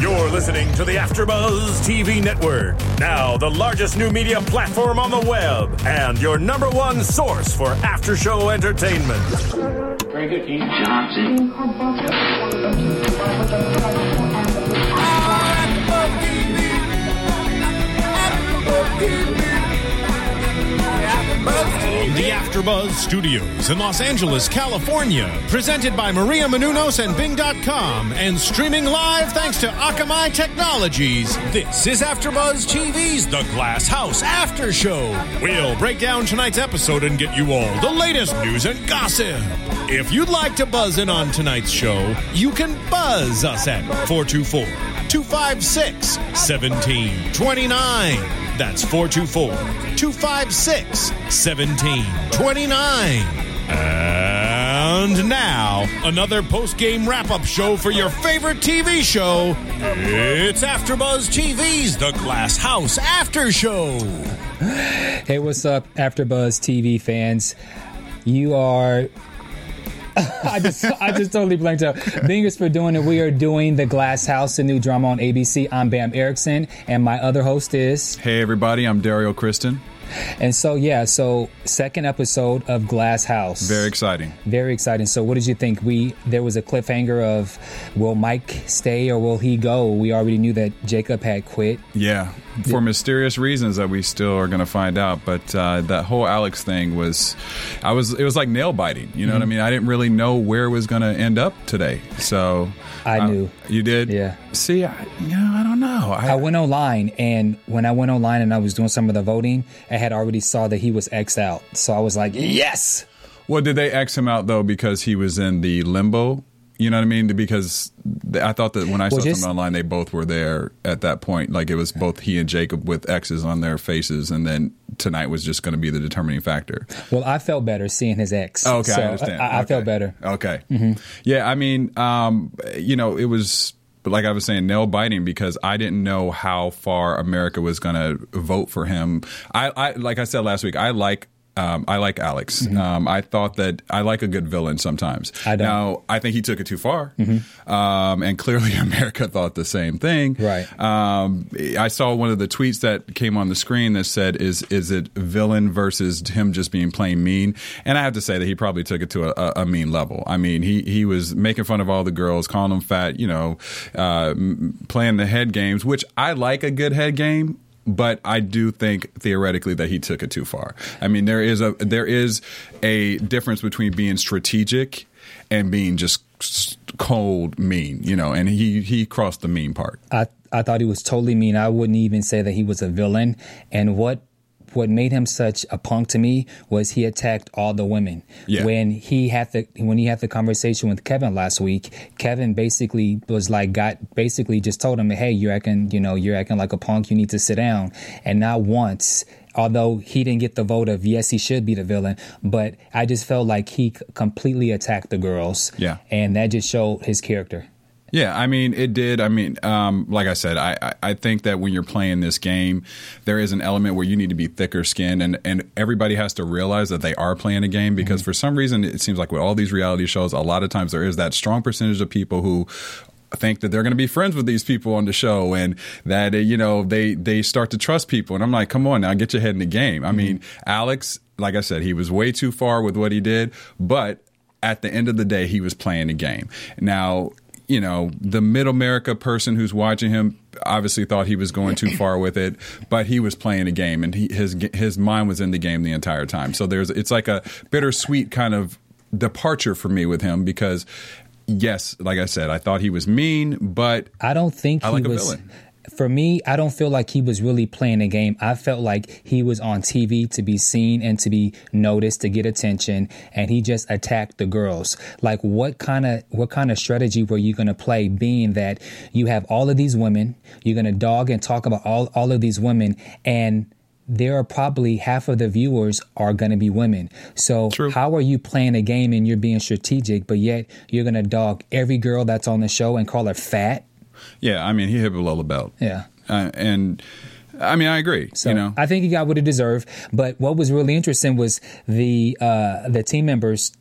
You're listening to the AfterBuzz TV Network, now the largest new media platform on the web and your number one source for after-show entertainment. Very good, Keith Johnson. The AfterBuzz Studios in Los Angeles, California, presented by Maria Menounos and Bing.com, and streaming live thanks to Akamai Technologies. This is AfterBuzz TV's The Glass House After Show. We'll break down tonight's episode and get you all the latest news and gossip. If you'd like to buzz in on tonight's show, you can buzz us at 424-256-1729. That's 424-256-1729. And now, another post-game wrap-up show for your favorite TV show. It's AfterBuzz TV's The Glass House After Show. Hey, what's up, AfterBuzz TV fans? You are... I just totally blanked out. Bingers for doing it. We are doing The Glass House, a new drama on ABC. I'm Bam Erickson, and my other host is... Hey, everybody. I'm Dario Kristen. And so second episode of Glass House. Very exciting. Very exciting. So what did you think? There was a cliffhanger of, will Mike stay or will he go? We already knew that Jacob had quit. Yeah, for mysterious reasons that we still are going to find out. But that whole Alex thing it was like nail biting. You know what I mean? I didn't really know where it was going to end up today. So I knew. You did? Yeah. See, I don't know. I went online, and when I went online and I was doing some of the voting, I had already saw that he was X'd out. So I was like, yes! Well, did they X him out, though, because he was in the limbo? You know what I mean? Because I thought that when I saw something online, they both were there at that point. Like it was both he and Jacob with X's on their faces, and then tonight was just going to be the determining factor. Well, I felt better seeing his X. Okay, so I understand. I felt better. Okay. Mm-hmm. Yeah, I mean, it was... But like I was saying, nail biting because I didn't know how far America was going to vote for him. I like I said last week, I like Alex. Mm-hmm. I thought that I like a good villain sometimes. I don't. Now, I think he took it too far. Mm-hmm. And clearly America thought the same thing. Right. I saw one of the tweets that came on the screen that said, is it villain versus him just being plain mean? And I have to say that he probably took it to a mean level. I mean, he was making fun of all the girls, calling them fat, playing the head games, which I like a good head game. But I do think theoretically that he took it too far. I mean, there is a difference between being strategic and being just cold mean, and he crossed the mean part. I thought he was totally mean. I wouldn't even say that he was a villain. And what made him such a punk to me was he attacked all the women. Yeah. When he had the conversation with Kevin last week, Kevin basically was like, basically just told him, hey, you're acting like a punk. You need to sit down. And not once, although he didn't get the vote of yes, he should be the villain, but I just felt like he completely attacked the girls. Yeah. And that just showed his character. Yeah, I mean, it did. I mean, like I said, I think that when you're playing this game, there is an element where you need to be thicker skinned, and everybody has to realize that they are playing a game because for some reason, it seems like with all these reality shows, a lot of times there is that strong percentage of people who think that they're going to be friends with these people on the show and that, they start to trust people. And I'm like, come on now, get your head in the game. I mean, Alex, like I said, he was way too far with what he did, but at the end of the day, he was playing a game. Now, the mid-America person who's watching him obviously thought he was going too far with it, but he was playing a game and his mind was in the game the entire time. So it's like a bittersweet kind of departure for me with him because, yes, like I said, I thought he was mean, but I don't think I like he a was. Villain. For me, I don't feel like he was really playing a game. I felt like he was on TV to be seen and to be noticed, to get attention, and he just attacked the girls. Like, what kind of strategy were you going to play, being that you have all of these women, you're going to dog and talk about all of these women, and there are probably half of the viewers are going to be women. So True. How are you playing a game and you're being strategic, but yet you're going to dog every girl that's on the show and call her fat? Yeah, I mean, he hit below the belt. Yeah. And I mean, I agree. So I think he got what he deserved. But what was really interesting was the team members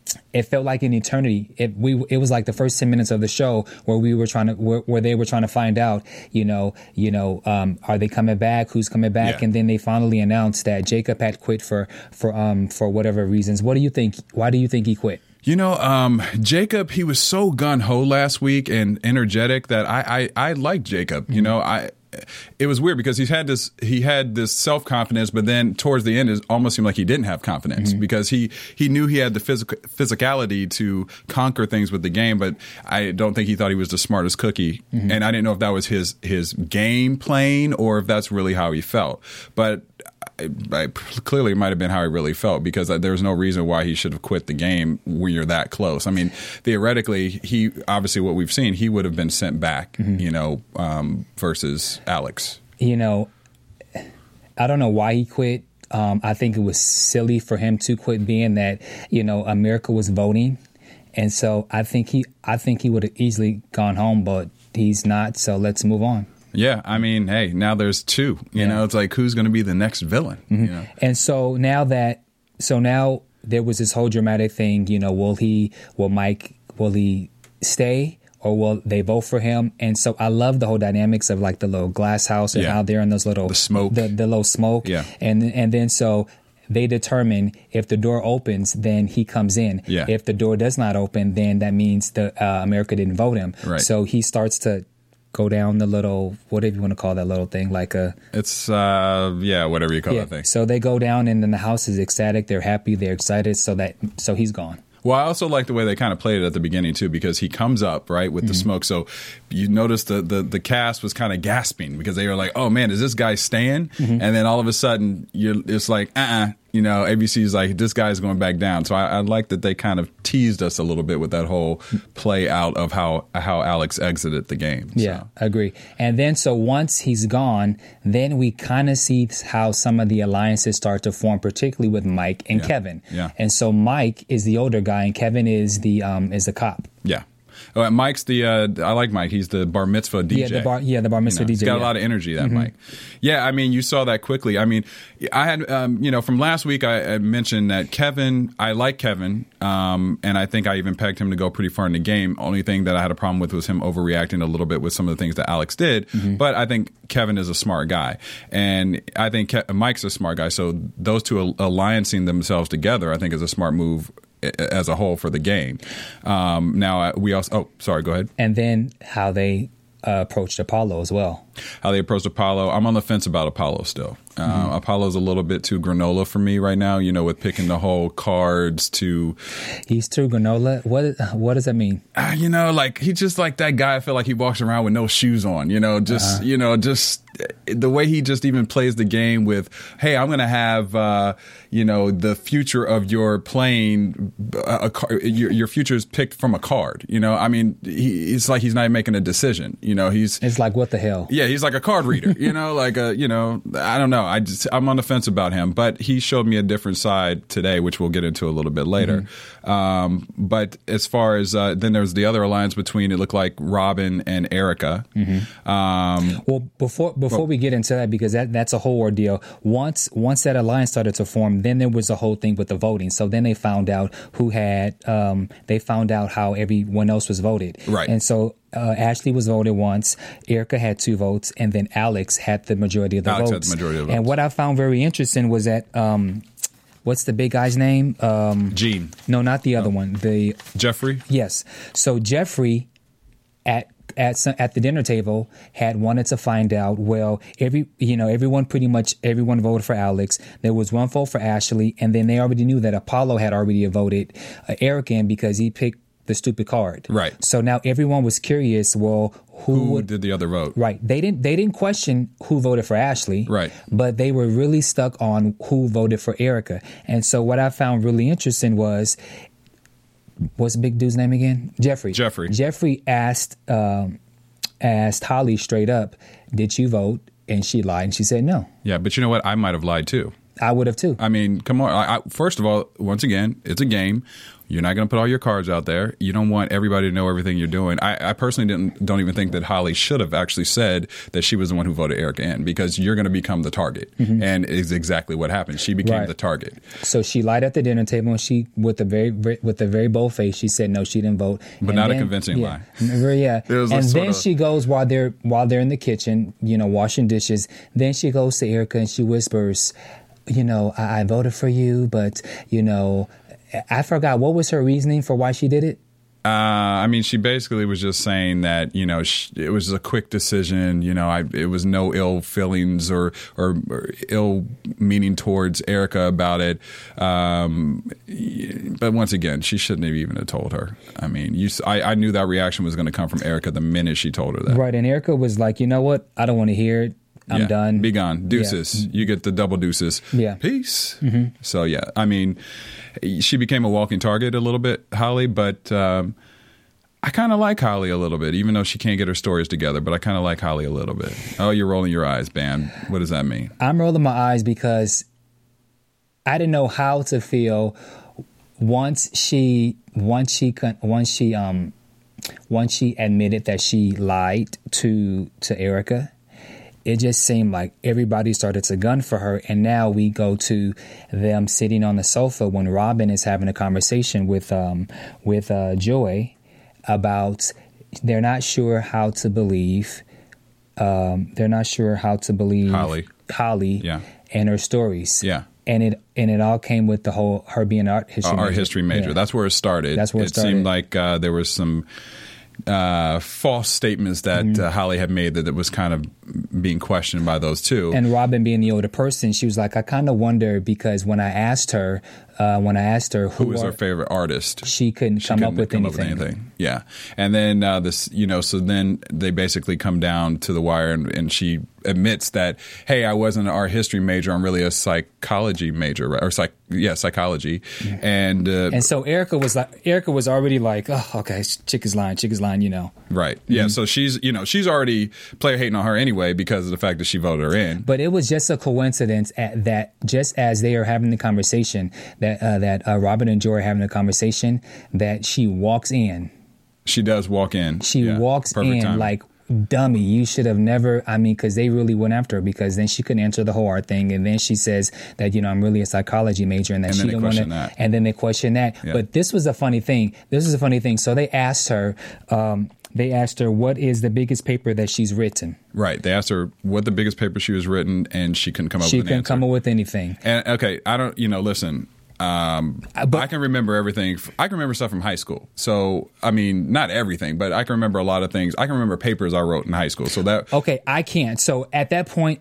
it felt like an eternity. It was like the first 10 minutes of the show where they were trying to find out, are they coming back? Who's coming back? Yeah. And then they finally announced that Jacob had quit for whatever reasons. What do you think? Why do you think he quit? Jacob, he was so gun-ho last week and energetic that I liked Jacob. Mm-hmm. It was weird because he had this self-confidence, but then towards the end it almost seemed like he didn't have confidence because he knew he had the physicality to conquer things with the game, but I don't think he thought he was the smartest cookie. And I didn't know if that was his game playing or if that's really how he felt. But clearly it might have been how he really felt because there was no reason why he should have quit the game when you're that close. I mean, theoretically, he obviously what we've seen, he would have been sent back, versus Alex. I don't know why he quit. I think it was silly for him to quit, being that America was voting, and so I think he would have easily gone home, but he's not. So let's move on. Yeah, I mean, hey, now there's two. You know, it's like who's going to be the next villain? And so now there was this whole dramatic thing. Will he stay? Or will they vote for him? And so I love the whole dynamics of like the little glass house and how they're in those little... The smoke. The little smoke. Yeah. And then so they determine if the door opens, then he comes in. Yeah. If the door does not open, then that means America didn't vote him. Right. So he starts to go down the little, whatever you want to call that little thing, like a... It's, whatever you call that thing. So they go down and then the house is ecstatic. They're happy. They're excited. So he's gone. Well, I also like the way they kind of played it at the beginning, too, because he comes up, right, with the smoke. So you notice the cast was kind of gasping because they were like, oh, man, is this guy staying? And then all of a sudden, it's like, ABC's like, this guy's going back down. So I like that they kind of teased us a little bit with that whole play out of how Alex exited the game. Yeah, I agree. And then so once he's gone, then we kind of see how some of the alliances start to form, particularly with Mike and Kevin. Yeah. And so Mike is the older guy and Kevin is the cop. Yeah. Mike's I like Mike. He's the bar mitzvah DJ. The bar mitzvah DJ. He's got a lot of energy, that Mike. Yeah, I mean, you saw that quickly. I mean, I had, from last week, I mentioned that Kevin, I like Kevin, and I think I even pegged him to go pretty far in the game. Only thing that I had a problem with was him overreacting a little bit with some of the things that Alex did. But I think Kevin is a smart guy. And I think Mike's a smart guy. So those two alliancing themselves together, I think, is a smart move as a whole for the game. Now we also. Sorry. Go ahead. And then how they approached Apollo as well. How they approached Apollo. I'm on the fence about Apollo still. Apollo's a little bit too granola for me right now, with picking the whole cards to... He's too granola? What does that mean? Like he's just like that guy. I feel like he walks around with no shoes on, just the way he just even plays the game with, hey, I'm going to have, the future of your playing, your future is picked from a card, I mean, it's like he's not making a decision, It's like, what the hell? Yeah, he's like a card reader, I don't know. I'm on the fence about him, but he showed me a different side today, which we'll get into a little bit later. But as far as then there's the other alliance between, it looked like Robin and Erica. Well, before we get into that, because that's a whole ordeal. Once that alliance started to form, then there was a whole thing with the voting. So then they found out they found out how everyone else was voted. Right. And so Ashley was voted once, Erica had 2 votes, and then Alex had the majority of the votes. Had the majority of the votes. And what I found very interesting was that, what's the big guy's name? Gene. No, not the other one. Jeffrey? Yes. So Jeffrey at the dinner table had wanted to find out, well, everyone voted for Alex. There was 1 vote for Ashley, and then they already knew that Apollo had already voted Eric in because he picked the stupid card. Right. So now everyone was curious, well, who did the other vote? Right. They didn't question who voted for Ashley. Right. But they were really stuck on who voted for Erica. And so what I found really interesting was, what's the big dude's name again? Jeffrey. Jeffrey asked Holly straight up, did you vote? And she lied and she said no. Yeah, but you know what? I might have lied too. I would have too. I mean, come on. First of all, once again, it's a game. You're not going to put all your cards out there. You don't want everybody to know everything you're doing. I personally don't even think that Holly should have actually said that she was the one who voted Erica in, because you're going to become the target. Mm-hmm. And it's exactly what happened. She became the target. So she lied at the dinner table, and she, with a very bold face, she said no, she didn't vote. But not a convincing lie. Yeah. And then she goes while they're in the kitchen, washing dishes. Then she goes to Erica and she whispers, I voted for you, but I forgot, what was her reasoning for why she did it? I mean, she basically was just saying that, it was a quick decision. It was no ill feelings or ill meaning towards Erica about it. But once again, she shouldn't have even have told her. I mean, I knew that reaction was going to come from Erica the minute she told her that. Right. And Erica was like, you know what? I don't want to hear it. I'm done. Be gone. Deuces. Yeah. You get the double deuces. Yeah. Peace. Mm-hmm. So, yeah. I mean, she became a walking target a little bit, Holly, but I kind of like Holly a little bit, even though she can't get her stories together, but I kind of like Holly a little bit. Oh, you're rolling your eyes, Bam. What does that mean? I'm rolling my eyes because I didn't know how to feel once she admitted that she lied to Erica. It just seemed like everybody started to gun for her. And now we go to them sitting on the sofa when Robin is having a conversation with Joy about they're not sure how to believe. Holly and her stories. Yeah. And it all came with the whole her being an art history major. Yeah. That's where it started. It seemed like there was some false statements that Holly had made that was kind of being questioned by those two. And Robin, being the older person, she was like, I kind of wonder, because when I asked her who was her favorite artist, she couldn't come up with anything. Yeah. And then so then they basically come down to the wire, and she admits that, hey, I wasn't an art history major. I'm really a psychology major, right? Or psychology. Yeah. And so Erica was already like, oh, okay, chick is lying, Right. Yeah. Mm-hmm. So she's already player hating on her anyway because of the fact that she voted her in. But it was just a coincidence that just as they are having the conversation, that Robin and Joy are having a conversation, that she walks in. She does walk in. She walks in timing. Like, dummy, you should have never, because they really went after her, because then she couldn't answer the whole art thing. And then she says that, I'm really a psychology major, and that she didn't want to. And then they question that. Yeah. But this was a funny thing. So they asked her, what is the biggest paper that she's written? Right. They asked her what the biggest paper she was written, and she couldn't come up with an answer. She couldn't come up with anything. And, okay, I don't, listen. I can remember everything. I can remember stuff from high school. So, not everything, but I can remember a lot of things. I can remember papers I wrote in high school. So that. Okay, I can't. So at that point,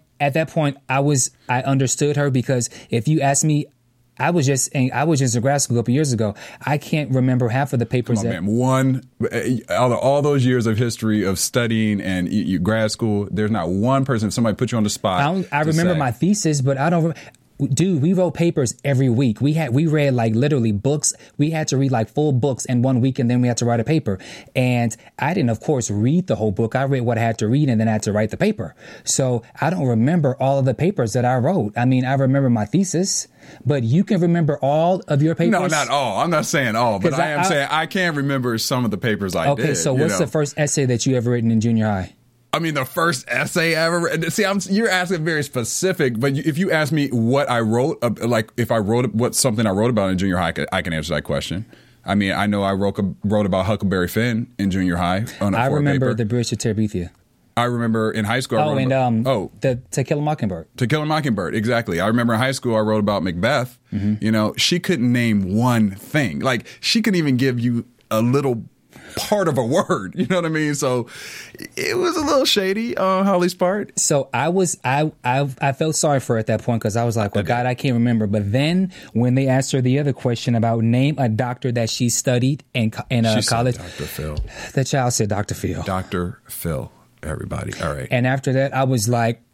I understood her, because if you ask me, I was just in grad school a couple years ago. I can't remember half of the papers. Come on, man. Out of all those years of history of studying and grad school, there's not one person, if somebody put you on the spot. I remember my thesis, but I don't. Dude, we wrote papers every week. We read like literally books. We had to read like full books in 1 week, and then we had to write a paper. And I didn't, of course, read the whole book. I read what I had to read, and then I had to write the paper. So I don't remember all of the papers that I wrote. I remember my thesis, but you can remember all of your papers? No, not all. I'm not saying all, but I am saying I can remember some of the papers I did. Okay, so what's the first essay that you ever written in junior high? The first essay I ever read. See, you're asking very specific, but if you ask me what I wrote, like if I wrote something I wrote about in junior high, I can answer that question. I know I wrote about Huckleberry Finn in junior high on a I remember paper. The Bridge to Terabithia. I remember in high school. The To Kill a Mockingbird. To Kill a Mockingbird, exactly. I remember in high school I wrote about Macbeth. Mm-hmm. She couldn't name one thing. Like, she couldn't even give you a little part of a word, you know what I mean? So it was a little shady on Holly's part. So I felt sorry for her at that point, because I was like, well, God, I can't remember. But then when they asked her the other question about name a doctor that she studied in college, Dr. Phil. The child said Dr. Phil. Dr. Phil, everybody. All right. And after that, I was like,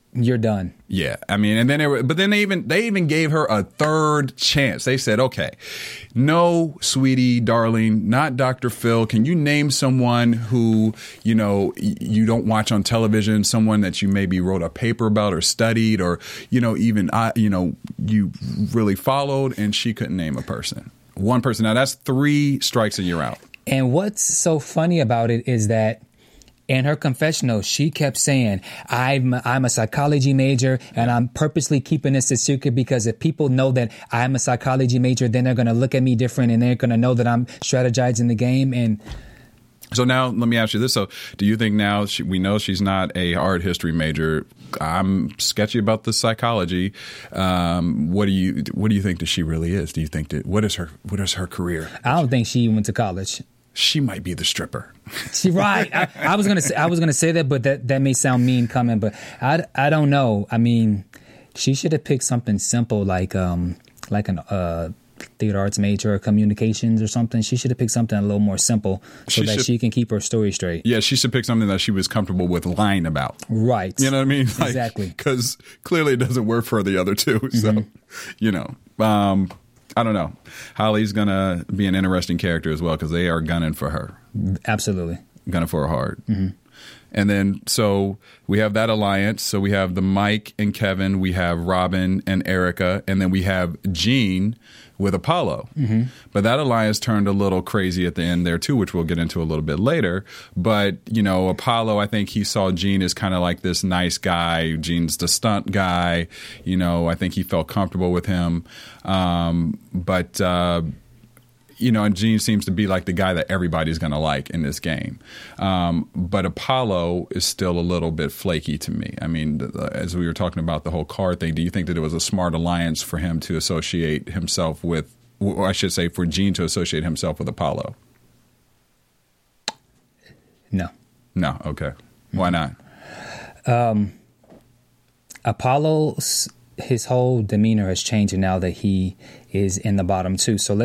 you're done. Yeah, I mean, and then but then they even gave her a third chance. They said, okay, no, sweetie, darling, not Dr. Phil. Can you name someone who, you know, you don't watch on television, someone that you maybe wrote a paper about or studied, or, you know, even, you really followed? And she couldn't name a person. One person. Now that's 3 strikes and you're out. And what's so funny about it is that in her confessional, she kept saying, I'm a psychology major, and I'm purposely keeping this a secret because if people know that I'm a psychology major, then they're going to look at me different and they're going to know that I'm strategizing the game. And so now let me ask you this. So do you think now we know she's not a art history major? I'm sketchy about the psychology. What do you think that she really is? Do you think that what is her career? I don't think she went to college. She might be the stripper. She right. I was gonna say that, but that may sound mean coming. But I don't know. I mean, she should have picked something simple like an theater arts major or communications or something. She should have picked something a little more simple so she can keep her story straight. Yeah, she should pick something that she was comfortable with lying about. Right. You know what I mean? Like, exactly. Because clearly it doesn't work for the other two. So, you know. I don't know. Holly's going to be an interesting character as well because they are gunning for her. Absolutely. Gunning for her hard. Mm-hmm. And then, so we have that alliance. So we have the Mike and Kevin. We have Robin and Erica. And then we have Gene with Apollo. Mm-hmm. But that alliance turned a little crazy at the end there, too, which we'll get into a little bit later. But, you know, Apollo, I think he saw Gene as kind of like this nice guy. Gene's the stunt guy. You know, I think he felt comfortable with him. You know, and Gene seems to be like the guy that everybody's going to like in this game. But Apollo is still a little bit flaky to me. I mean, as we were talking about the whole card thing, do you think that it was a smart alliance for him to associate himself with, or I should say for Gene to associate himself with Apollo? No. No, okay. Why not? Apollo's, his whole demeanor has changed now that he is in the bottom 2. So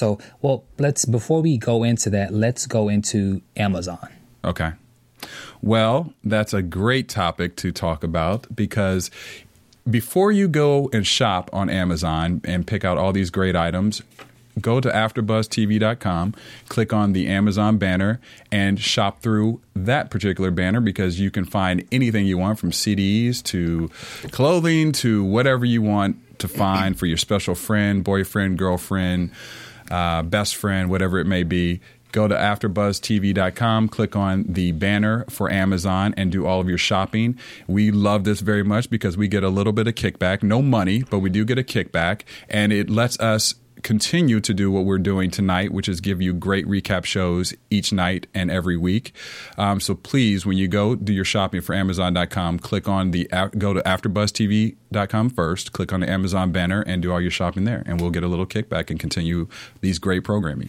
before we go into that, let's go into Amazon. Okay. Well, that's a great topic to talk about because before you go and shop on Amazon and pick out all these great items, go to AfterBuzzTV.com, click on the Amazon banner, and shop through that particular banner because you can find anything you want from CDs to clothing to whatever you want to find for your special friend, boyfriend, girlfriend, best friend, whatever it may be. Go to AfterBuzzTV.com, click on the banner for Amazon, and do all of your shopping. We love this very much because we get a little bit of kickback. No money, but we do get a kickback, and it lets us continue to do what we're doing tonight, which is give you great recap shows each night and every week. So please, when you go do your shopping for Amazon.com, go to AfterBuzzTV.com first, click on the Amazon banner, and do all your shopping there. And we'll get a little kickback and continue these great programming.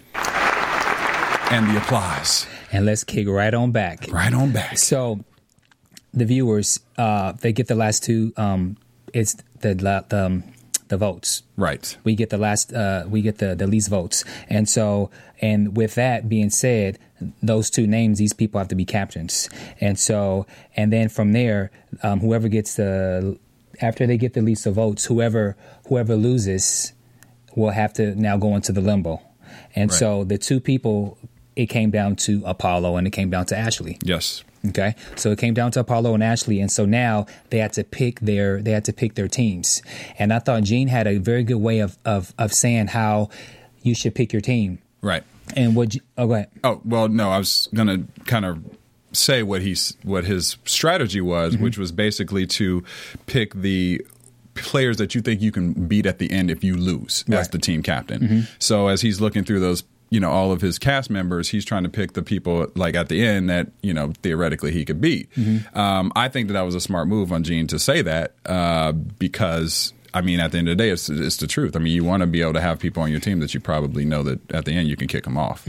And the applause. And let's kick right on back. Right on back. So the viewers, they get the last 2. It's the votes. Right. We get the least votes. And with that being said, those 2 names, these people have to be captains. And then from there, whoever gets after they get the least of votes, whoever loses will have to now go into the limbo. And right. So the 2 people, it came down to Apollo and it came down to Ashley. Yes. Okay, so it came down to Apollo and Ashley, and so now they had to pick their teams. And I thought Gene had a very good way of saying how you should pick your team. Right. And go ahead. Oh well, no, I was gonna kind of say what his strategy was, which was basically to pick the players that you think you can beat at the end if you lose as the team captain. So as he's looking through those, you know, all of his cast members, he's trying to pick the people like at the end that, you know, theoretically he could beat. I think that was a smart move on Gene to say that because, I mean, at the end of the day, it's the truth. I mean, you want to be able to have people on your team that you probably know that at the end you can kick them off.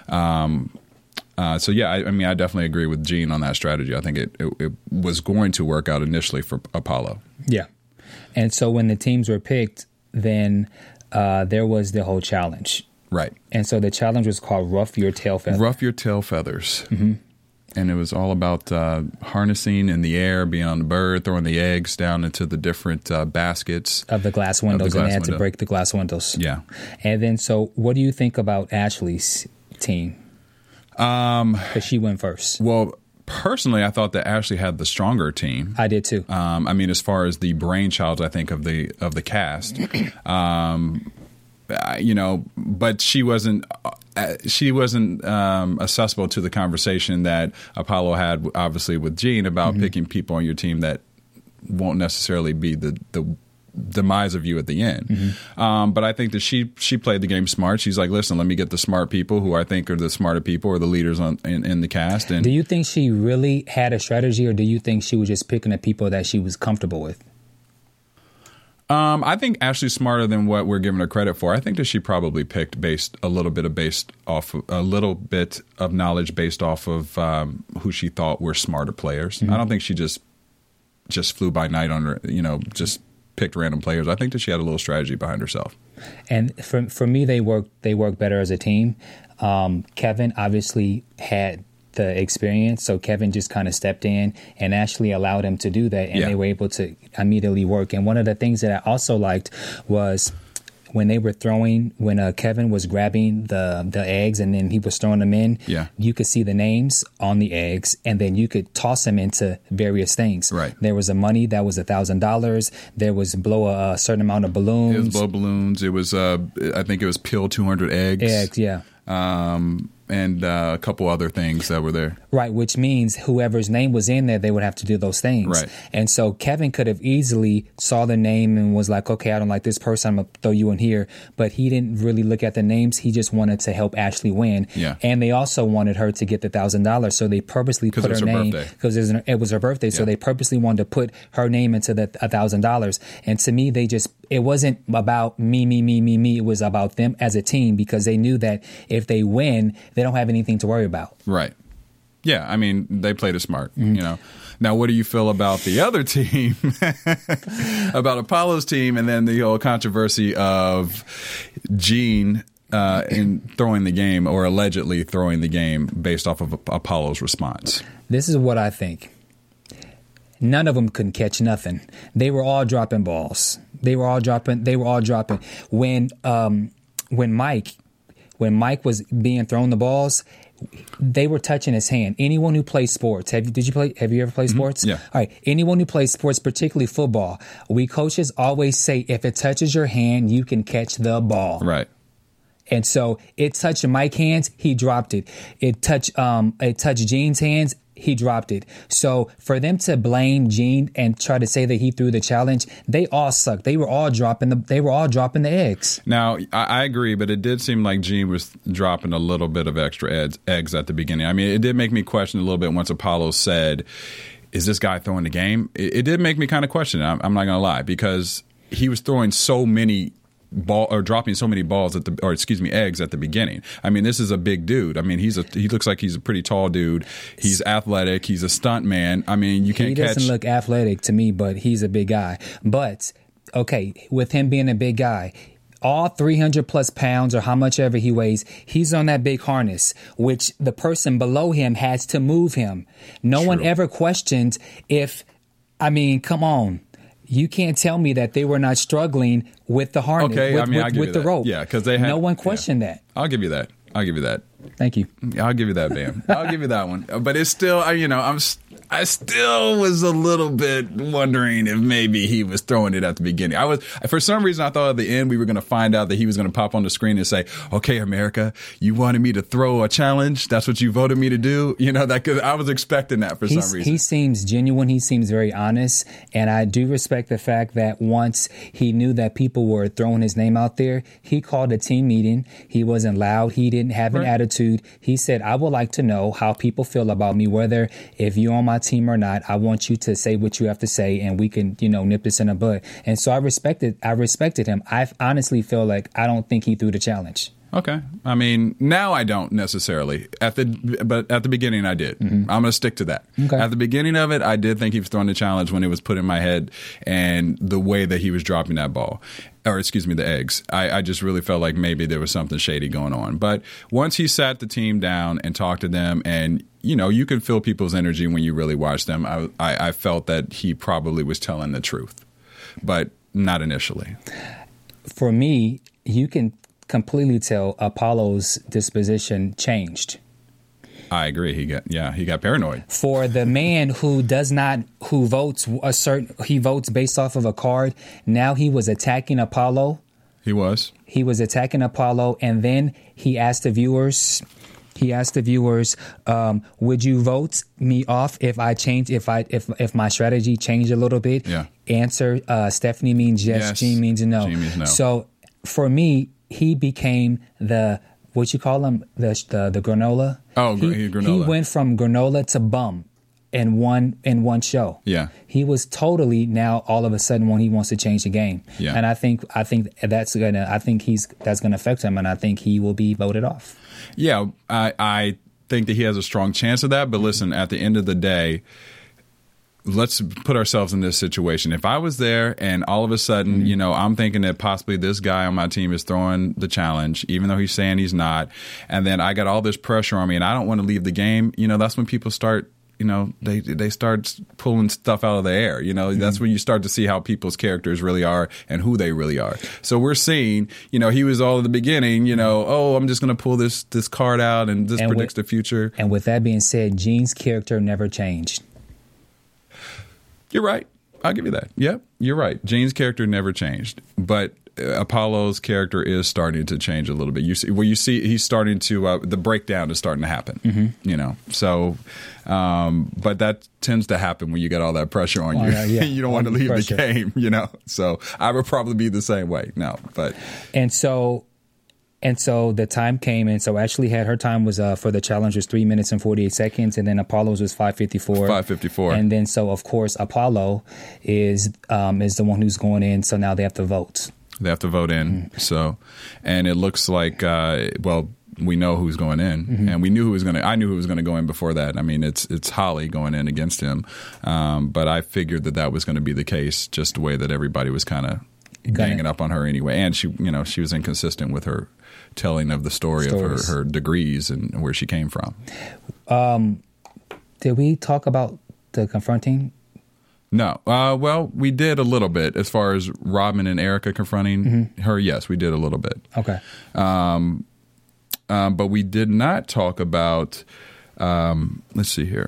So, yeah, I mean, I definitely agree with Gene on that strategy. I think it was going to work out initially for Apollo. Yeah. And so when the teams were picked, then there was the whole challenge. Right. And so the challenge was called Ruff Your Tail Feathers. Ruff Your Tail Feathers. And it was all about harnessing in the air, being on the bird, throwing the eggs down into the different baskets. Of the glass windows, and they had to break the glass windows. Yeah. And then, so what do you think about Ashley's team? Because she went first. Well, personally, I thought that Ashley had the stronger team. I did too. I mean, as far as the brainchild, I think, of the cast. But she wasn't accessible to the conversation that Apollo had, obviously, with Gene about picking people on your team that won't necessarily be the demise of you at the end. But I think that she played the game smart. She's like, listen, let me get the smart people who I think are the smarter people or the leaders in the cast. And do you think she really had a strategy, or do you think she was just picking the people that she was comfortable with? I think Ashley's smarter than what we're giving her credit for. I think that she probably picked a little bit of knowledge based off of who she thought were smarter players. I don't think she just flew by night on her, just picked random players. I think that she had a little strategy behind herself. And for me, they work better as a team. Kevin obviously had the experience, so Kevin just kind of stepped in, and Ashley allowed him to do that, and they were able to immediately work. And one of the things that I also liked was when they were throwing, when Kevin was grabbing the eggs and then he was throwing them in, you could see the names on the eggs, and then you could toss them into various things. Right. There was a money that was $1,000. There was blow a certain amount of balloons. It was blow balloons. It was I think it was peel 200 eggs. Eggs, yeah. And a couple other things that were there. Right, which means whoever's name was in there, they would have to do those things. Right. And so Kevin could have easily saw the name and was like, okay, I don't like this person, I'm going to throw you in here. But he didn't really look at the names. He just wanted to help Ashley win. Yeah. And they also wanted her to get the $1,000. So they purposely put her name. Because it was her birthday. So they purposely wanted to put her name into the $1,000. And to me, it wasn't about me. It was about them as a team, because they knew that if they win, they don't have anything to worry about. Right. Yeah, I mean, they played it smart, Now, what do you feel about the other team, about Apollo's team, and then the whole controversy of Gene in throwing the game, or allegedly throwing the game, based off of Apollo's response? This is what I think. None of them couldn't catch nothing. They were all dropping balls. They were all dropping. When Mike was being thrown the balls, they were touching his hand. Anyone who plays sports, have you ever played sports? Yeah. All right. Anyone who plays sports, particularly football, we coaches always say, if it touches your hand, you can catch the ball. Right. And so it touched Mike's hands, he dropped it. It touched Gene's hands, he dropped it. So for them to blame Gene and try to say that he threw the challenge, they all sucked. They were all dropping the eggs. Now, I agree, but it did seem like Gene was dropping a little bit of extra eggs at the beginning. I mean, it did make me question a little bit once Apollo said, is this guy throwing the game? It did make me kind of question it. I'm not going to lie, because he was throwing so many dropping so many eggs at the beginning. I mean, this is a big dude. I mean, he looks like he's a pretty tall dude. He's athletic. He's a stunt man. I mean, you can't catch. He doesn't look athletic to me, but he's a big guy. But okay, with him being a big guy, all 300 plus pounds or how much ever he weighs, he's on that big harness, which the person below him has to move him. No one ever questioned come on. You can't tell me that they were not struggling with the harness, with the rope. Yeah, because they had. No one questioned that. I'll give you that. Thank you. I'll give you that, Bam. I'll give you that one. But it's still, I still was a little bit wondering if maybe he was throwing it at the beginning. For some reason, I thought at the end we were going to find out that he was going to pop on the screen and say, "Okay, America, you wanted me to throw a challenge. That's what you voted me to do." I was expecting that for some reason. He seems genuine. He seems very honest, and I do respect the fact that once he knew that people were throwing his name out there, he called a team meeting. He wasn't loud. He didn't have an attitude. He said, "I would like to know how people feel about me, whether if you're on my team or not. I want you to say what you have to say, and we can, nip this in the bud." And so I respected him. I honestly feel like I don't think he threw the challenge. Okay. I mean, now I don't necessarily. But at the beginning, I did. I'm going to stick to that. Okay. At the beginning of it, I did think he was throwing the challenge when it was put in my head, and the way that he was dropping that ball. Or, excuse me, the eggs. I just really felt like maybe there was something shady going on. But once he sat the team down and talked to them, and, you know, you can feel people's energy when you really watch them, I felt that he probably was telling the truth. But not initially. For me, you can completely tell Apollo's disposition changed. I agree. He got paranoid. For the man who votes he votes based off of a card. Now he was attacking Apollo. He was attacking Apollo, and then he asked the viewers, would you vote me off if I change, if my strategy changed a little bit? Yeah. Answer, Stephanie means yes. Gene means no. Gene means no. So for me, he became the, what you call him, the granola. Oh, granola. He went from granola to bum in one show. Yeah. He was totally now all of a sudden when he wants to change the game. Yeah. And I think that's gonna affect him, and I think he will be voted off. Yeah, I think that he has a strong chance of that. But listen, at the end of the day, let's put ourselves in this situation. If I was there and all of a sudden, you know, I'm thinking that possibly this guy on my team is throwing the challenge, even though he's saying he's not, and then I got all this pressure on me and I don't want to leave the game, you know, that's when people start, you know, they start pulling stuff out of the air. You know, that's when you start to see how people's characters really are and who they really are. So we're seeing, you know, he was all at the beginning, you know, oh, I'm just going to pull this card out and this predicts the future. And with that being said, Gene's character never changed. You're right. I'll give you that. Yep, you're right. Gene's character never changed, but Apollo's character is starting to change a little bit. You see, he's starting to the breakdown is starting to happen. You know, so but that tends to happen when you get all that pressure on you. You don't want to leave the game. You know, so I would probably be the same way. No, but And so the time came, and so Ashley had her time was for the challenge was 3 minutes and 48 seconds, and then Apollo's was 5:54. 5:54. And then so of course Apollo is the one who's going in. So now they have to vote. They have to vote in. So, and it looks like we know who's going in, and we knew who was going to. I knew who was going to go in before that. I mean, it's Holly going in against him, but I figured that was going to be the case, just the way that everybody was kind of ganging up on her anyway, and she was inconsistent with her telling of the story of her degrees and where she came from. Did we talk about the confronting? No. Well, we did a little bit as far as Robin and Erica confronting her. Yes, we did a little bit. Okay. But we did not talk about, let's see here.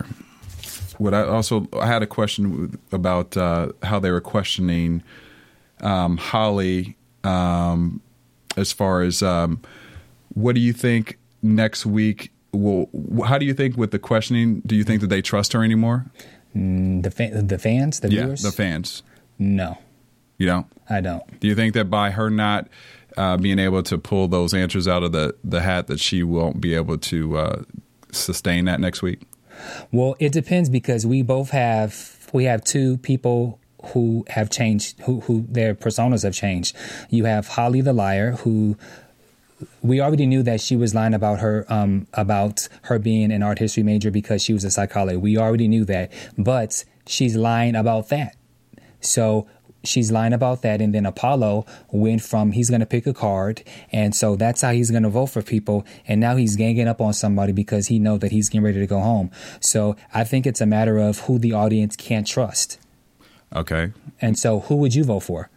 I had a question about how they were questioning Holly as far as what do you think next week? How do you think with the questioning, do you think that they trust her anymore? The fans, the viewers? Yeah, the fans. No. You don't? I don't. Do you think that by her not being able to pull those answers out of the hat that she won't be able to sustain that next week? Well, it depends because we have two people who have changed, who their personas have changed. You have Holly the liar, who we already knew that she was lying about her being an art history major because she was a psychologist. We already knew that, but she's lying about that. So she's lying about that, and then Apollo went from he's going to pick a card, and so that's how he's going to vote for people, and now he's ganging up on somebody because he knows that he's getting ready to go home. So I think it's a matter of who the audience can't trust. Okay. And so who would you vote for?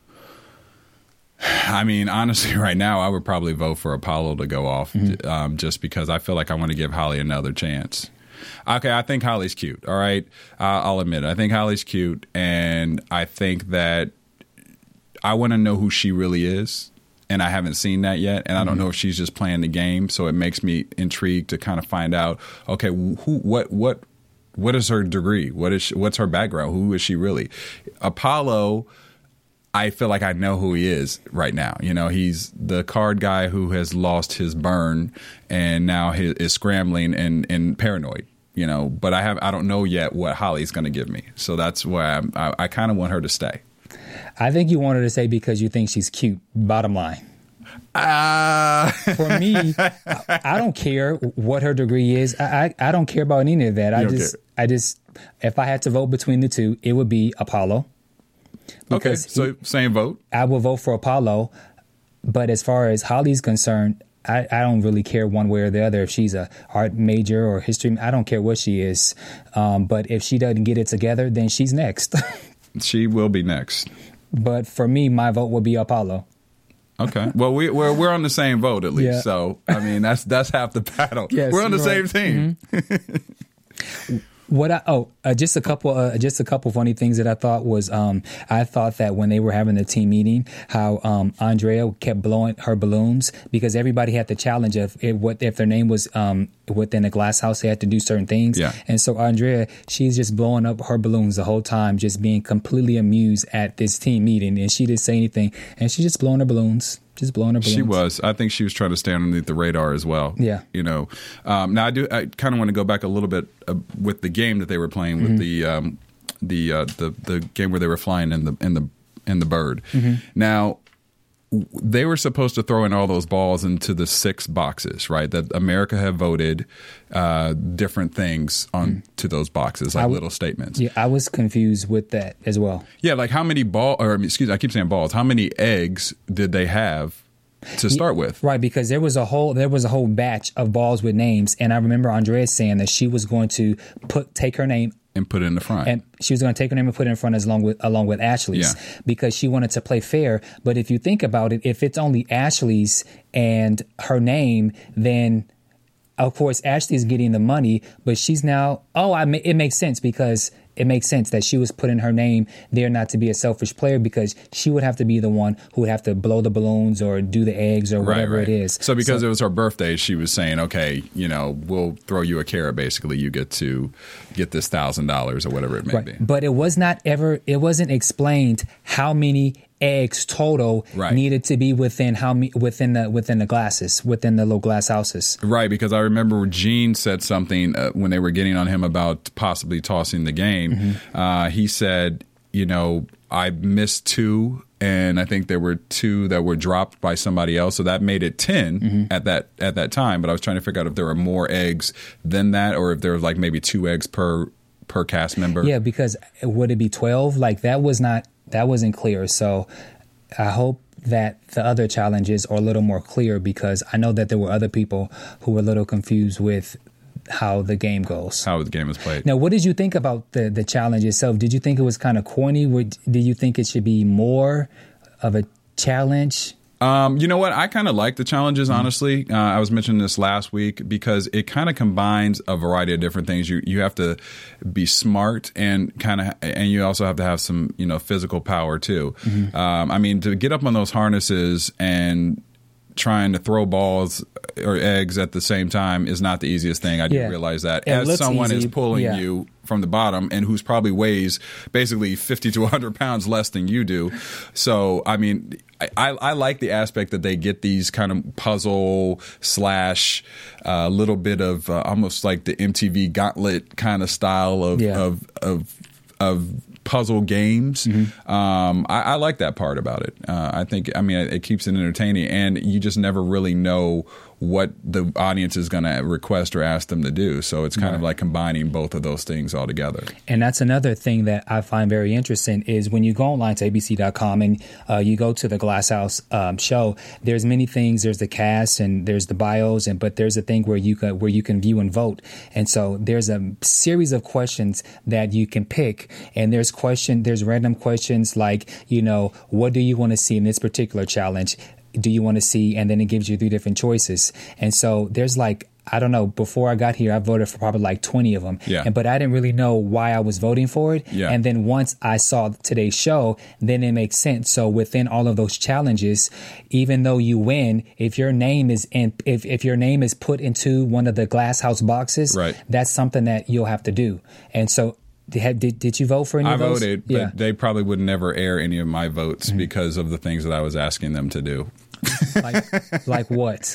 I mean, honestly, right now, I would probably vote for Apollo to go off just because I feel like I want to give Holly another chance. Okay, I think Holly's cute. All right. I'll admit it. I think Holly's cute. And I think that I want to know who she really is. And I haven't seen that yet. And I don't know if she's just playing the game. So it makes me intrigued to kind of find out, okay, what is her degree? What's her background? Who is she really? Apollo, I feel like I know who he is right now. You know, he's the card guy who has lost his burn and now is scrambling and paranoid. You know, but I don't know yet what Holly's going to give me. So that's why I kind of want her to stay. I think you want her to stay because you think she's cute. Bottom line. For me, I don't care what her degree is. I don't care about any of that. I just, if I had to vote between the two, it would be Apollo. Okay, so same vote. I will vote for Apollo. But as far as Holly's concerned, I don't really care one way or the other if she's a art major or history. I don't care what she is. But if she doesn't get it together, then she's next. She will be next. But for me, my vote would be Apollo. Okay. Well, we're on the same vote at least. Yeah. So I mean, that's half the battle. Yes, we're on the right. same team. Mm-hmm. Just a couple funny things that I thought was I thought that when they were having the team meeting, how Andrea kept blowing her balloons because everybody had the challenge of if their name was within a glass house, they had to do certain things. Yeah. And so Andrea, she's just blowing up her balloons the whole time, just being completely amused at this team meeting, and she didn't say anything, and she's just blowing her balloons. Just blowing her balloons. She was. I think she was trying to stay underneath the radar as well. Yeah. You know. Now I kind of want to go back a little bit with the game that they were playing with the game where they were flying in the bird. Mm-hmm. Now they were supposed to throw in all those balls into the 6 boxes, right? That America had voted different things onto those boxes, like little statements. Yeah, I was confused with that as well. Yeah, like how many I keep saying balls. How many eggs did they have to start with? Right, because there was a whole batch of balls with names, and I remember Andrea saying that she was going to take her name and put it in the front. And she was going to take her name and put it in front along with Ashley's because she wanted to play fair. But if you think about it, if it's only Ashley's and her name, then of course Ashley's getting the money, but she's now, it makes sense because it makes sense that she was putting her name there not to be a selfish player because she would have to be the one who would have to blow the balloons or do the eggs or whatever it is. So because it was her birthday, she was saying, okay, we'll throw you a carrot. Basically, you get to get this $1,000 or whatever it may be. But it wasn't explained how many eggs total needed to be within the glasses, within the little glass houses. Right, because I remember Gene said something when they were getting on him about possibly tossing the game. Mm-hmm. He said, I missed 2, and I think there were 2 that were dropped by somebody else, so that made it 10 at that time. But I was trying to figure out if there were more eggs than that, or if there was like maybe 2 eggs per cast member. Yeah, because would it be 12? Like that wasn't clear. So I hope that the other challenges are a little more clear because I know that there were other people who were a little confused with how the game goes. How the game is played. Now, what did you think about the challenge itself? Did you think it was kind of corny? Did you think it should be more of a challenge? You know what? I kind of like the challenges, honestly. I was mentioning this last week because it kind of combines a variety of different things. You have to be smart and you also have to have some, physical power too. Mm-hmm. To get up on those harnesses and trying to throw balls or eggs at the same time is not the easiest thing. I didn't realize that. As someone is pulling you from the bottom and who's probably weighs basically 50 to 100 pounds less than you do. So, I like the aspect that they get these kind of puzzle / little bit of almost like the MTV Gauntlet kind of style of puzzle games. Mm-hmm. I like that part about it. I think, it keeps it entertaining, and you just never really know what the audience is going to request or ask them to do. So it's kind of like combining both of those things all together. And that's another thing that I find very interesting is when you go online to abc.com and you go to the Glass House show, there's many things. There's the cast and there's the bios, but there's a thing where you can view and vote. And so there's a series of questions that you can pick. And there's random questions like, what do you want to see in this particular challenge? Do you want to see? And then it gives you 3 different choices. And so there's before I got here, I voted for probably like 20 of them. Yeah. But I didn't really know why I was voting for it. Yeah. And then once I saw today's show, then it makes sense. So within all of those challenges, even though you win, if your name is if your name is put into one of the glass house boxes, that's something that you'll have to do. And so did you vote for any of those? I voted, but they probably would never air any of my votes because of the things that I was asking them to do. like what?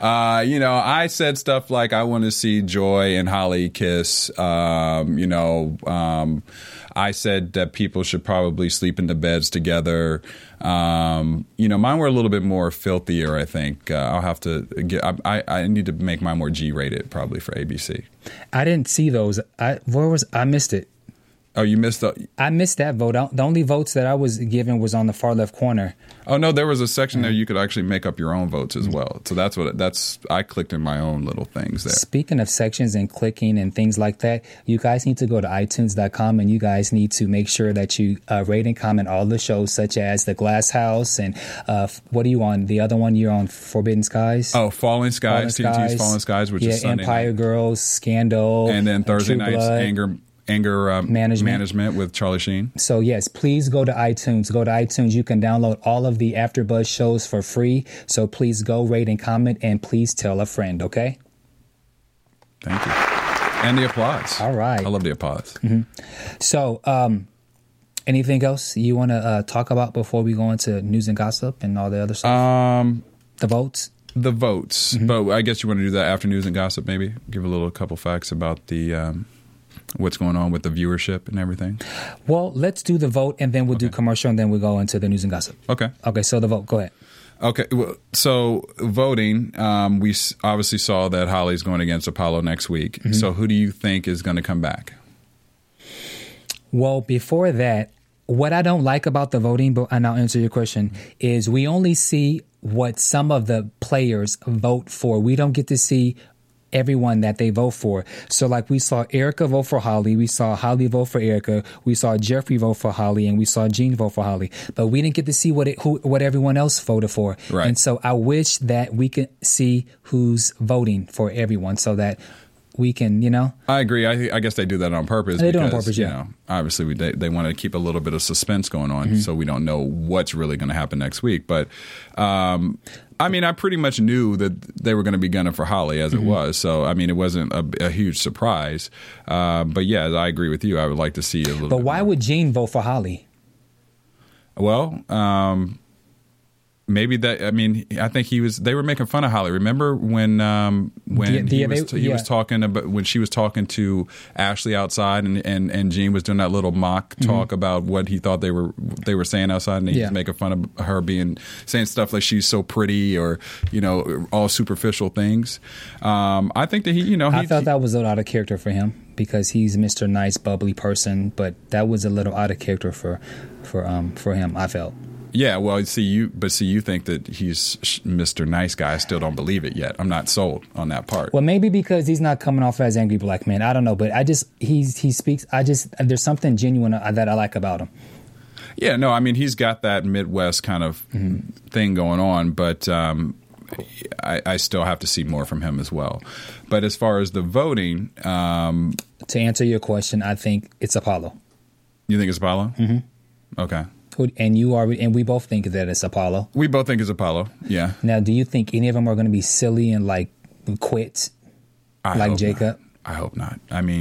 I said stuff like I want to see Joy and Holly kiss. I said that people should probably sleep in the beds together. Mine were a little bit more filthier, I think. I'll have to get. I need to make mine more G-rated, probably for ABC. I didn't see those. I missed it. Oh, you missed I missed that vote. The only votes that I was given was on the far left corner. Oh no, there was a section there you could actually make up your own votes as well. So I clicked in my own little things there. Speaking of sections and clicking and things like that, you guys need to go to iTunes.com and you guys need to make sure that you rate and comment all the shows, such as The Glass House and what are you on? The other one you're on, Forbidden Skies. Oh, Falling Skies, TNT's Falling Skies, which is Sunday Empire night. Girls, Scandal, and then Thursday nights Anger Management with Charlie Sheen. So yes, please go to iTunes. Go to iTunes. You can download all of the AfterBuzz shows for free. So please go rate and comment, and please tell a friend. Okay. Thank you. And the applause. All right. I love the applause. Mm-hmm. So, anything else you want to talk about before we go into news and gossip and all the other stuff? The votes. The votes, but I guess you want to do that after news and gossip. Maybe give a couple facts about the. What's going on with the viewership and everything? Well, let's do the vote, and then we'll do commercial, and then we'll go into the news and gossip. Okay. So the vote. Go ahead. Okay. Well, so voting, we obviously saw that Holly's going against Apollo next week. Mm-hmm. So who do you think is going to come back? Well, before that, what I don't like about the voting, and I'll answer your question, is we only see what some of the players vote for. We don't get to see everyone that they vote for. So like we saw Erica vote for Holly, we saw Holly vote for Erica, we saw Jeffrey vote for Holly, and we saw Gene vote for Holly. But we didn't get to see what everyone else voted for. Right. And so I wish that we could see who's voting for everyone so that we can, I agree. I guess they do that on purpose. They do it on purpose, yeah. Obviously they want to keep a little bit of suspense going on, so we don't know what's really going to happen next week. But I pretty much knew that they were going to be gunning for Holly as it was. So, it wasn't a huge surprise. But, yeah, I agree with you. I would like to see a little bit But why would Gene vote for Holly? Well, maybe that. I think they were making fun of Holly. Remember when he was talking about when she was talking to Ashley outside, and Gene was doing that little mock talk about what he thought they were saying outside, and he was making fun of her saying stuff like she's so pretty or all superficial things. I think that I thought that was a little out of character for him because he's Mr. Nice, bubbly person, but that was a little out of character for him. I felt. Yeah, well, you think that he's Mr. Nice Guy. I still don't believe it yet. I'm not sold on that part. Well, maybe because he's not coming off as angry black man. I don't know, but he speaks. There's something genuine that I like about him. Yeah, no, he's got that Midwest kind of thing going on, but I still have to see more from him as well. But as far as the voting, to answer your question, I think it's Apollo. You think it's Apollo? Mm-hmm. Okay. And we both think that it's Apollo. We both think it's Apollo. Yeah. Now, do you think any of them are going to be silly and quit, like Jacob? I hope not.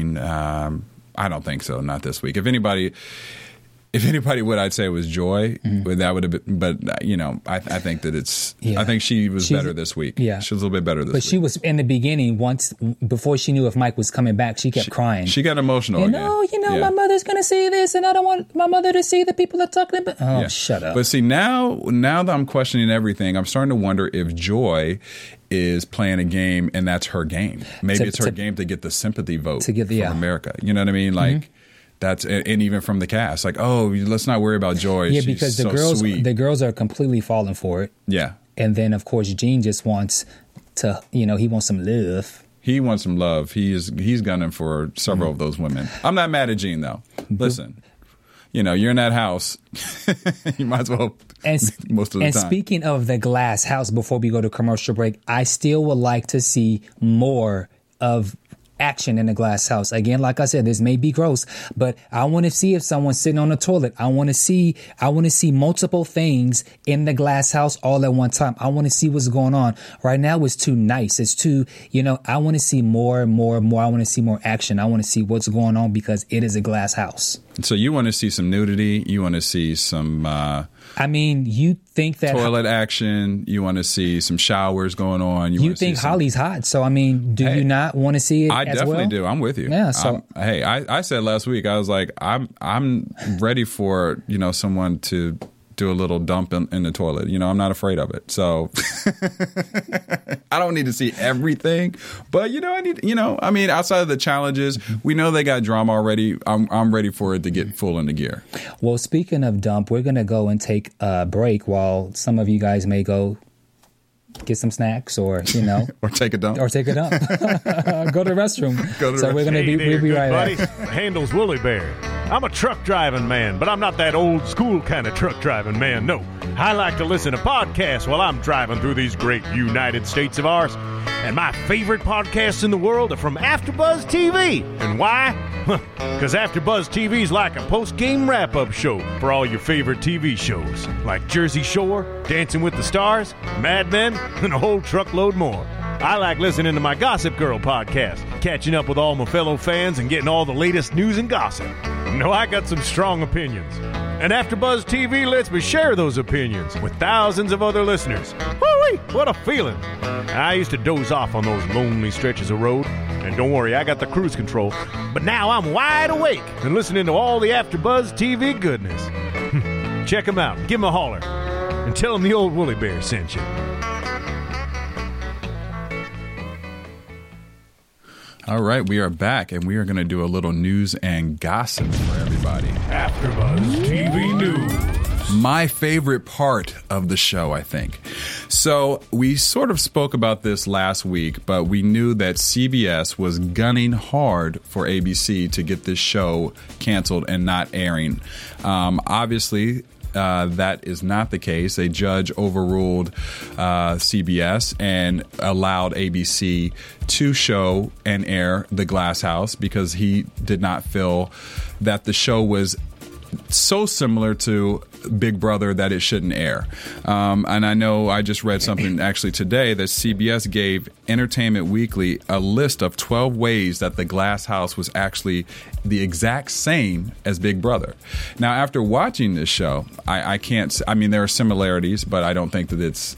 I don't think so. Not this week. If anybody would, I'd say it was Joy. That would have been. But I think that it's. Yeah. I think she's better this week. Yeah, she was a little bit better this week. But she was in the beginning before she knew if Mike was coming back. She kept crying. She got emotional. My mother's going to see this, and I don't want my mother to see the people that talking about. Oh, yeah. Shut up. But see, now that I'm questioning everything, I'm starting to wonder if Joy is playing a game, and that's her game. Maybe it's her game to get the sympathy vote from America. You know what I mean? Like. That's and even from the cast, let's not worry about Joy. Yeah, because the girls are completely falling for it. Yeah, and then of course Gene just wants to, he wants some love. He wants some love. He's gunning for several of those women. I'm not mad at Gene though. Listen, you're in that house. You might as well. Most of the time. And speaking of the Glass House, before we go to commercial break, I still would like to see more of action in the Glass House. Again, like I said, this may be gross, but I want to see if someone's sitting on the toilet. I want to see multiple things in the Glass House all at one time. I want to see what's going on. Right now it's too nice. It's too, I want to see more. I want to see more action. I want to see what's going on because it is a Glass House. So you want to see some nudity? You want to see some? I mean, you think that toilet action? You want to see some showers going on? You think Holly's hot? So I mean, do you not want to see it? I as definitely well? do. I'm with you. Yeah. So I said last week I was like I'm ready for someone to do a little dump in the toilet. I'm not afraid of it. So I don't need to see everything, but I need, I mean, outside of the challenges, we know they got drama already. I'm ready for it to get full into gear. Well, speaking of dump, we're going to go and take a break while some of you guys may go get some snacks or, or take a dump. Go to the restroom. We're going to we'll be right back. Handles Woolly Bear. I'm a truck driving man, but I'm not that old school kind of truck driving man. No, I like to listen to podcasts while I'm driving through these great United States of ours. And my favorite podcasts in the world are from AfterBuzz TV. And why? Because AfterBuzz TV is like a post-game wrap-up show for all your favorite TV shows, like Jersey Shore, Dancing with the Stars, Mad Men, and a whole truckload more. I like listening to my Gossip Girl podcast, catching up with all my fellow fans and getting all the latest news and gossip. I got some strong opinions. And AfterBuzz TV lets me share those opinions with thousands of other listeners. Woo-wee, what a feeling. I used to doze off on those lonely stretches of road. And don't worry, I got the cruise control. But now I'm wide awake and listening to all the AfterBuzz TV goodness. Check them out. Give them a holler. And tell them the old Woolly Bear sent you. All right, we are back, and we are going to do a little news and gossip for everybody. AfterBuzz TV News. My favorite part of the show, I think. So we sort of spoke about this last week, but we knew that CBS was gunning hard for ABC to get this show canceled and not airing. Obviously, that is not the case. A judge overruled CBS and allowed ABC to show and air The Glass House because he did not feel that the show was so similar to Big Brother that it shouldn't air. And I know I just read something actually today that CBS gave Entertainment Weekly a list of 12 ways that The Glass House was actually the exact same as Big Brother. Now, after watching this show, I can't, I mean, there are similarities, but I don't think that it's,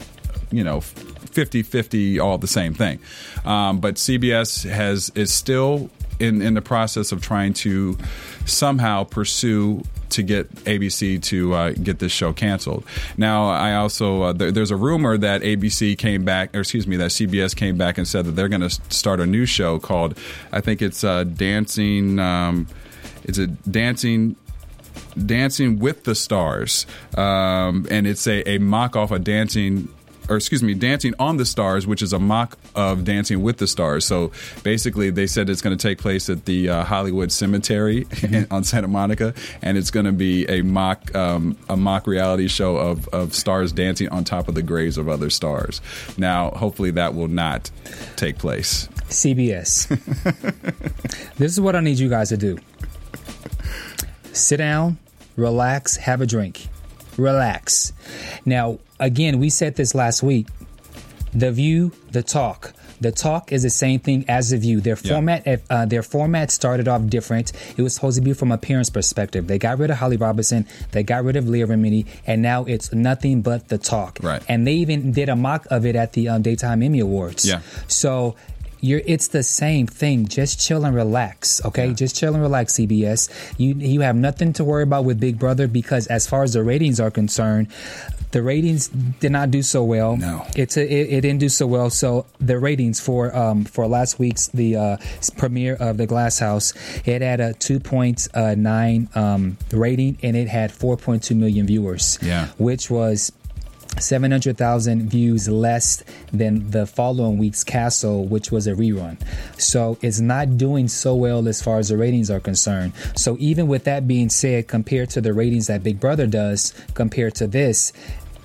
50-50 all the same thing. But CBS is still in the process of trying to somehow pursue to get ABC to get this show canceled. Now, I also there's a rumor that CBS came back and said that they're going to start a new show called, I think it's Dancing. Is it Dancing with the Stars? And it's a mock off of Dancing on the Stars, which is a mock of Dancing with the Stars. So basically, they said it's going to take place at the Hollywood Cemetery on Santa Monica, and it's going to be a mock reality show of stars dancing on top of the graves of other stars. Now, hopefully, that will not take place. CBS. This is what I need you guys to do. Sit down, relax, have a drink. Relax. Now, again, we said this last week. The View, The Talk. The Talk is the same thing as The View. Their format started off different. It was supposed to be from a parent's perspective. They got rid of Holly Robinson. They got rid of Leah Remini. And now it's nothing but The Talk. Right. And they even did a mock of it at the Daytime Emmy Awards. Yeah. So it's the same thing. Just chill and relax, okay? Yeah. Just chill and relax, CBS. You have nothing to worry about with Big Brother because as far as the ratings are concerned, the ratings did not do so well. No, it didn't do so well. So the ratings for last week's premiere of The Glass House, it had a 2.9 rating and it had 4.2 million viewers. Yeah, which was 700,000 views less than the following week's Castle, which was a rerun. So it's not doing so well as far as the ratings are concerned. So even with that being said, compared to the ratings that Big Brother does, compared to this,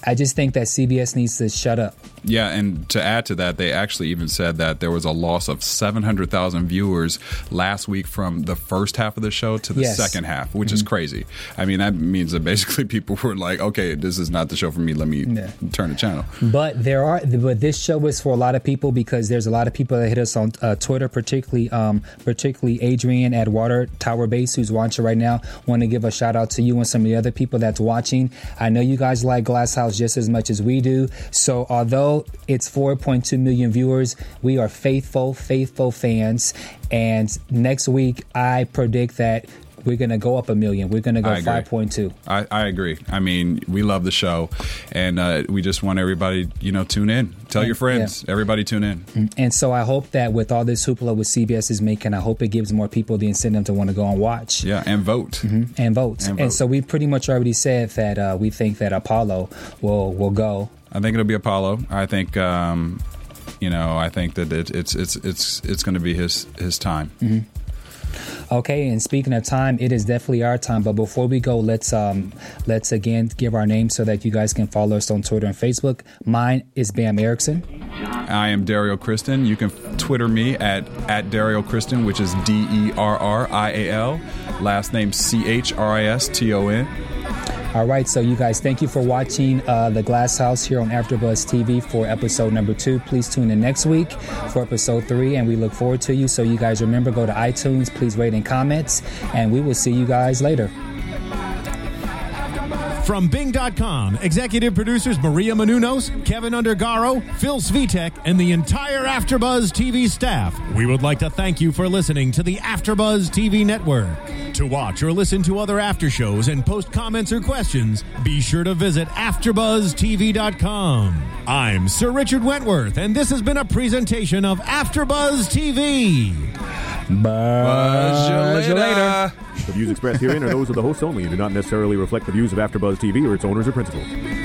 I just think that CBS needs to shut up. Yeah, and to add to that, they actually even said that there was a loss of 700,000 viewers last week from the first half of the show to the second half, which is crazy. I mean, that means that basically people were like, okay, this is not the show for me. Let me turn the channel. But this show is for a lot of people because there's a lot of people that hit us on Twitter, particularly Adrian at Water Tower Base, who's watching right now. Want to give a shout out to you and some of the other people that's watching. I know you guys like Glass House just as much as we do. So although it's 4.2 million viewers, we are faithful fans. And next week, I predict that we're going to go up 1 million. We're going to go 5.2. I agree. I mean, we love the show, and we just want everybody, tune in. Tell your friends. Yeah. Everybody tune in. And so I hope that with all this hoopla with CBS is making, I hope it gives more people the incentive to want to go and watch. Yeah, and vote. And vote. And so we pretty much already said that we think that Apollo will go. I think it'll be Apollo. I think, I think that it's going to be his time. Okay, and speaking of time, it is definitely our time. But before we go, let's again give our name so that you guys can follow us on Twitter and Facebook. Mine is Bam Erickson. I am Dario Kristen. You can Twitter me at Dario Kristen, which is DERRIAL. Last name CHRISTON. All right, so you guys, thank you for watching The Glass House here on AfterBuzz TV for episode number 2. Please tune in next week for episode 3, and we look forward to you. So you guys remember, go to iTunes, please rate and comments, and we will see you guys later. From Bing.com, executive producers Maria Menounos, Kevin Undergaro, Phil Svitek, and the entire AfterBuzz TV staff, we would like to thank you for listening to the AfterBuzz TV network. To watch or listen to other after shows and post comments or questions, be sure to visit AfterBuzzTV.com. I'm Sir Richard Wentworth, and this has been a presentation of AfterBuzz TV. Buzz you later. The views expressed herein are those of the hosts only and do not necessarily reflect the views of AfterBuzz TV or its owners or principals.